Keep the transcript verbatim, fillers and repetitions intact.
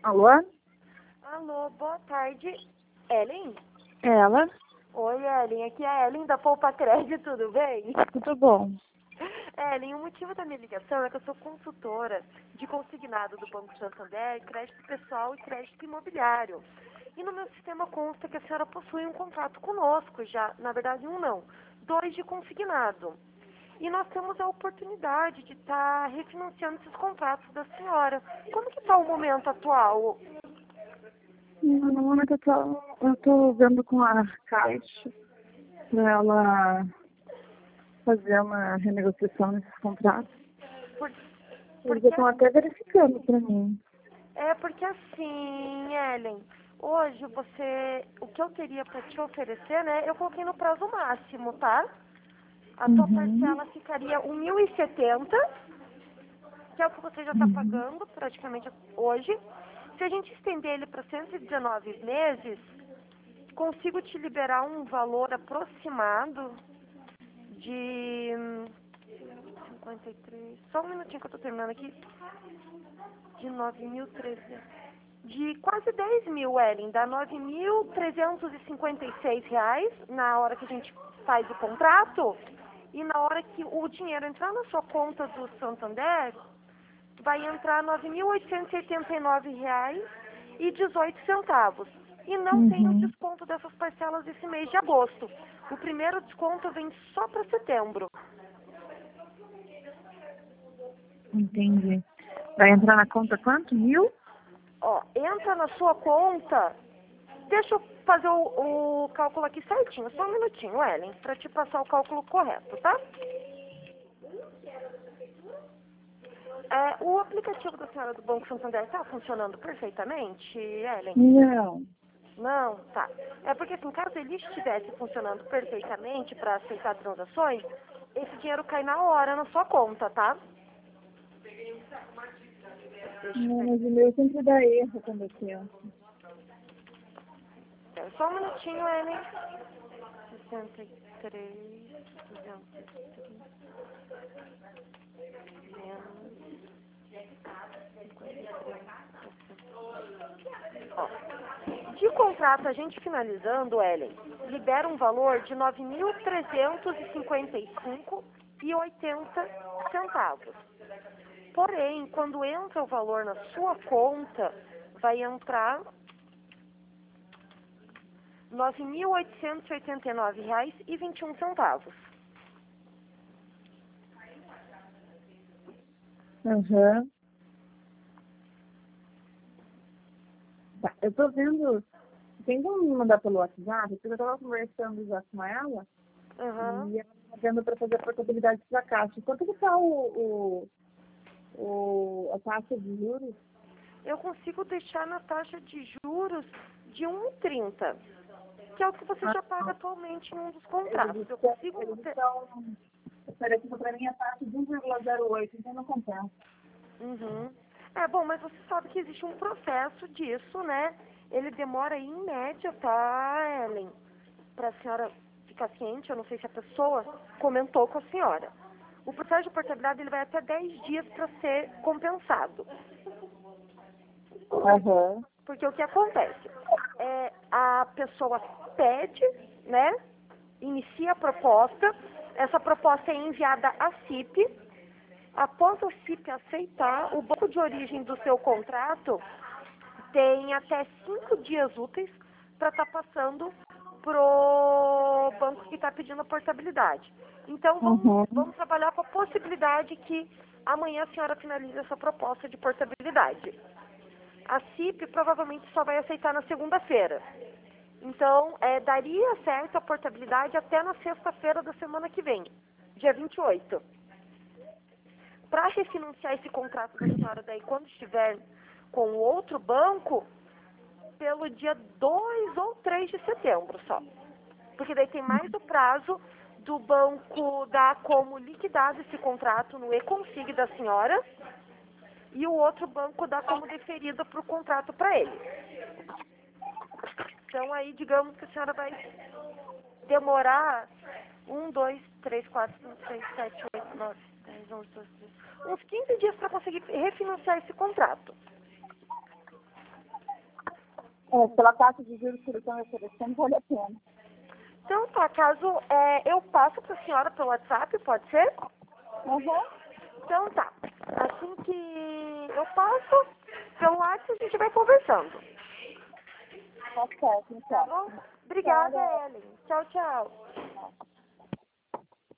Alô? Alô, boa tarde. Ellen? Ela? Oi, Ellen. Aqui é a Ellen da Poupa Crédito, tudo bem? Tudo bom. Ellen, o motivo da minha ligação é que eu sou consultora de consignado do Banco Santander, crédito pessoal e crédito imobiliário. E no meu sistema consta que a senhora possui um contrato conosco já, na verdade um não, dois de consignado. E nós temos a oportunidade de estar refinanciando esses contratos da senhora. Como que está o momento atual? No momento eu tô, eu tô vendo com a Caixa para ela fazer uma renegociação nesses contratos. Por- Eles já Porque estão até verificando para mim. É porque assim, Ellen, hoje você, o que eu teria para te oferecer, né? Eu coloquei no prazo máximo, tá? A tua Uhum. parcela ficaria um mil e setenta, que é o que você já está Uhum. pagando praticamente hoje. Se a gente estender ele para cento e dezenove meses, consigo te liberar um valor aproximado de hum, cinquenta e três. Só um minutinho que eu tô terminando aqui. De nove mil e trezentos. De quase dez mil, Ellen. Dá nove mil trezentos e cinquenta e seis reais na hora que a gente faz o contrato. E na hora que o dinheiro entrar na sua conta do Santander, vai entrar nove mil oitocentos e oitenta e nove reais e dezoito centavos. E não tem o Uhum. desconto dessas parcelas desse mês de agosto. O primeiro desconto vem só para setembro. Entendi. Vai entrar na conta quanto? Mil? Ó, entra na sua conta. Deixa eu fazer o, o cálculo aqui certinho. Só um minutinho, Ellen, para te passar o cálculo correto, tá? É, o aplicativo da senhora do Banco Santander está funcionando perfeitamente, Ellen? Não. Não? Tá. É porque, assim, caso ele estivesse funcionando perfeitamente para aceitar transações, esse dinheiro cai na hora na sua conta, tá? Deixa eu Não, ver. mas o meu sempre dá erro quando eu tento. É, só um minutinho, Ellen. sessenta e três, duzentos e trinta, menos Ó, de contrato, a gente finalizando, Ellen, libera um valor de nove mil trezentos e cinquenta e cinco e oitenta centavos. Porém, quando entra o valor na sua conta, vai entrar nove mil oitocentos e oitenta e nove reais e vinte e um centavos. Aham. Tá. Eu tô vendo. Tem como me mandar pelo WhatsApp? Porque eu tava conversando já com ela. Uhum. E ela está vendo para fazer a portabilidade da caixa. Quanto que está o, o, o, a taxa de juros? Eu consigo deixar na taxa de juros de um vírgula trinta, que é o que você Ah, já paga atualmente em um dos eles contratos. Eu estão, consigo eles ter... estão oferecendo para mim a taxa de um vírgula zero oito, então não compensa. Uhum. É, bom, mas você sabe que existe um processo disso, né? Ele demora aí, em média, tá, Ellen? Para a senhora ficar ciente, eu não sei se a pessoa comentou com a senhora. O processo de portabilidade ele vai até dez dias para ser compensado. Aham. Porque o que acontece? É, a pessoa pede, né? Inicia a proposta, essa proposta é enviada à C I P. Após a C I P aceitar, o banco de origem do seu contrato tem até cinco dias úteis para estar passando pro banco que está pedindo a portabilidade. Então vamos, Uhum. vamos trabalhar com a possibilidade que amanhã a senhora finalize essa proposta de portabilidade. A C I P provavelmente só vai aceitar na segunda-feira. Então, é, daria certo a portabilidade até na sexta-feira da semana que vem, dia vinte e oito. Para refinanciar esse contrato da senhora daí, quando estiver com o outro banco, pelo dia dois ou três de setembro só. Porque daí tem mais o prazo do banco dar como liquidado esse contrato no e-consig da senhora e o outro banco dá como deferido para o contrato para ele. Então aí, digamos que a senhora vai demorar um, dois, três, quatro, cinco, seis, sete, oito, nove, dez, onze, doze, treze, uns quinze dias para conseguir refinanciar esse contrato. É, pela taxa de juros que eles estão oferecendo, vale a pena. Então tá, caso é, eu passo para a senhora pelo WhatsApp, pode ser? Uhum. Então tá. Assim que eu passo, pelo WhatsApp a gente vai conversando. Tá certo, Tá então. bom? Obrigada, Tchau. Ellen. Tchau, tchau.